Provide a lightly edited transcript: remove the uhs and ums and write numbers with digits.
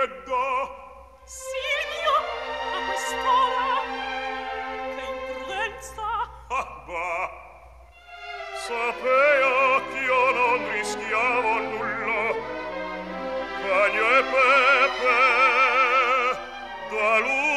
fredda. Silvio, a quest'ora? Che imprudenza! Ah, bah! Sapea ch'io non rischiavo nulla. Cagno e Pepe, da lui